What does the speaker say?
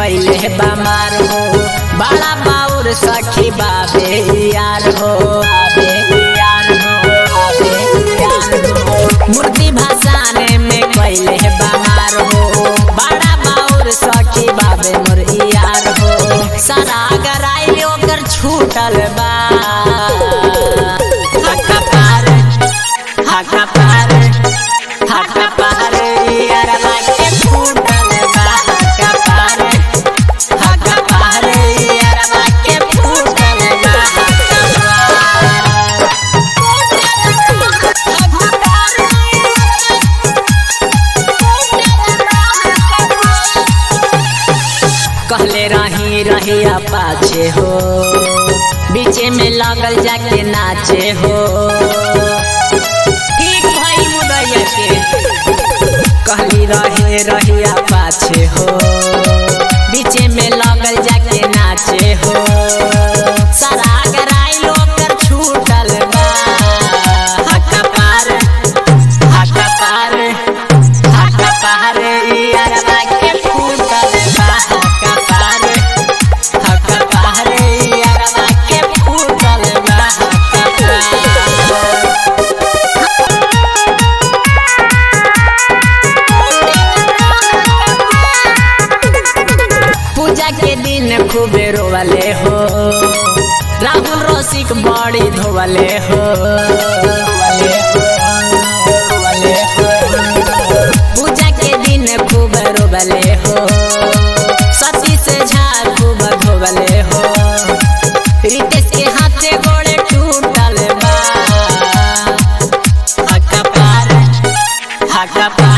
कैले बमार हो बड़ा बाउर सखी बाबे यार हो मूर्ति भाषाने में कैले बमार हो बड़ा बाउर सखी बाबे मोर यार हो सारा गराई ओकर छूटल बा हका पार यारवा के फूटल बा हका पार यारवा के फूटल बा कहले रही पाछे हो बीचे में लगल जाके नाचे हो ठीक भाई मुदैया के कहली रही पाछे हो बीचे में लगल जाके नाचे हो सारा गराई ओकर छूटल बा हका पार यारवा के फूटल बा हका पार यारवा के फूटल बा पूजा के दिन खूबे रोवले हो राहुल रसिक बड़ी धोवले हो पूजा के दिन खूब रोवले हो सती से झाड़ खूब धोवले हो रितेश के हाथे गोड़े टूटल बा हका पार